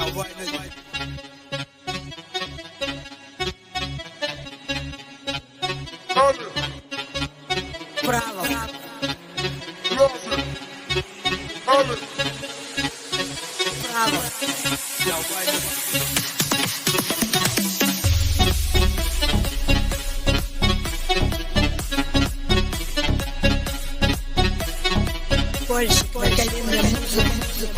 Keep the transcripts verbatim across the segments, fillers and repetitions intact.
Давай, давай. Право. Право. Давай. Больше, поколение музыки.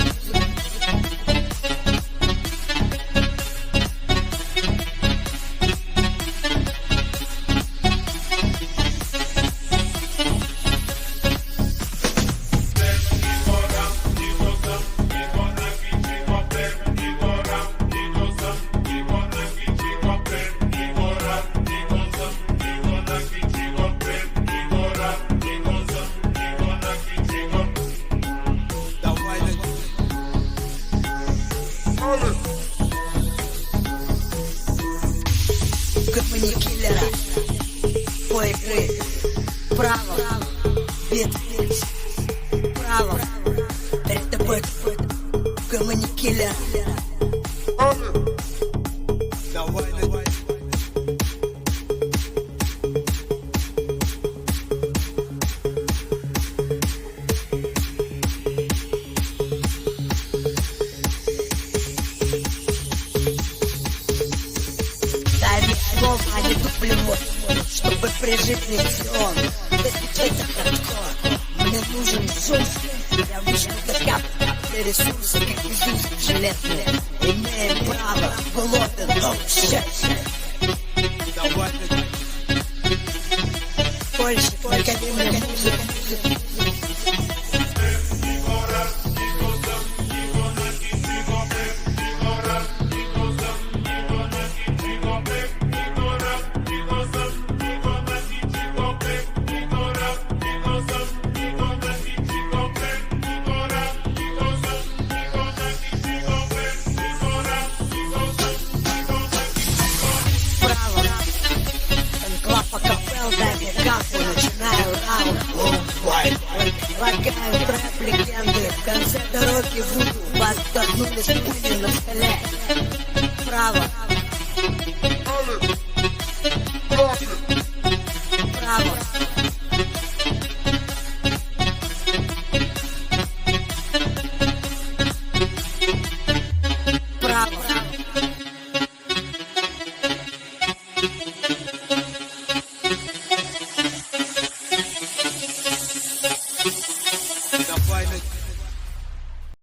Компания киллера, по игры, право, бит, право, это будет компания киллера. Давай, давай. А не туплю, чтобы прижить миллион. Это хардкор. Мне нужен шум. Я вижу кап, все ресурсы, как везут железные. Имеем право, голоден, но счастье. Больше, покажи мне музыку. Начинаю раунд, лагаю трэп легенды. В конце дороги буду вас вдохнули